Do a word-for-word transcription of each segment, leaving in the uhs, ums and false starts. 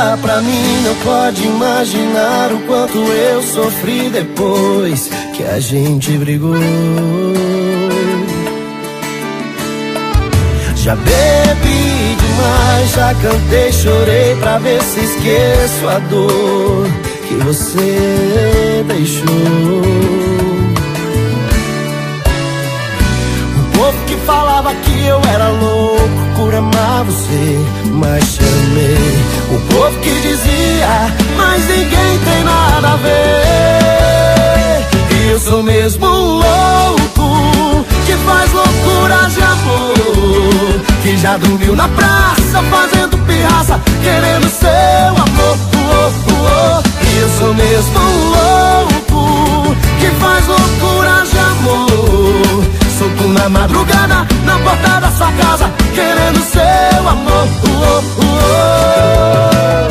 Liga pra mim, não pode imaginar o quanto eu sofri depois que a gente brigou. Já bebi demais, já cantei, chorei pra ver se esqueço a dor que você deixou. O povo que falava que eu era louco por amar você, mas te amei. O povo que dizia, mas ninguém tem nada a ver. E eu sou mesmo um louco que faz loucura de amor, que já dormiu na praça fazendo pirraça, querendo seu amor. Oh, oh, oh. E eu sou mesmo um louco que faz loucura de amor, solto na madrugada, na porta da sua casa, querendo seu amor. Oh, oh, oh.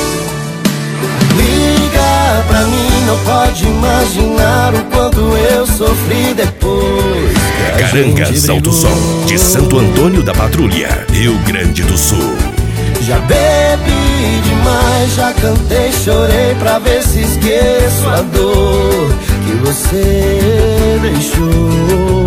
Liga pra mim, não pode imaginar o quanto eu sofri depois que a Carangas Alto Sol, de Santo Antônio da Patrulha, Rio Grande do Sul. Já bebi demais, já cantei, chorei pra ver se esqueço a dor que você deixou.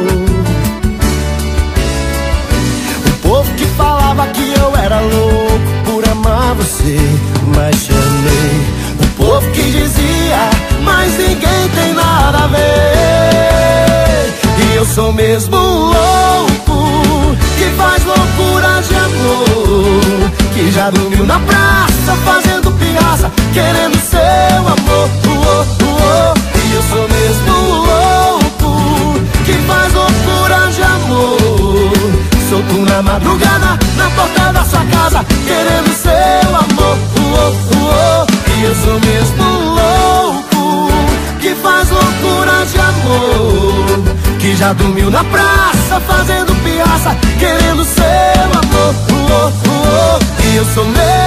O povo que falava que eu era louco por amar você, mas te amei. O povo que dizia, mas ninguém tem nada a ver. E eu sou mesmo um louco que faz loucura de amor, que já dormiu na praça fazendo pirraça, querendo seu amor. Oh, oh, oh. E eu sou mesmo um louco que faz loucura de amor, solto na madrugada, na porta da sua casa, querendo seu amor. Oh, oh, oh. E eu sou mesmo um louco que faz loucura de amor, que já dormiu na praça fazendo pirraça, querendo seu amor. Oh, oh, oh. E eu sou mesmo